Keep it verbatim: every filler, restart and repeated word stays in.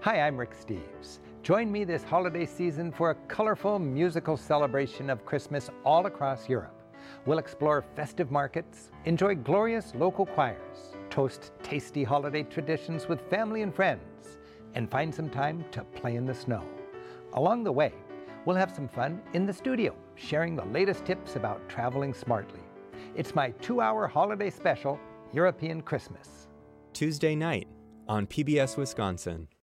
Hi, I'm Rick Steves. Join me this holiday season for a colorful musical celebration of Christmas all across Europe. We'll explore festive markets, enjoy glorious local choirs, toast tasty holiday traditions with family and friends, and find some time to play in the snow. Along the way, we'll have some fun in the studio, sharing the latest tips about traveling smartly. It's my two-hour holiday special, European Christmas. Tuesday night on P B S Wisconsin.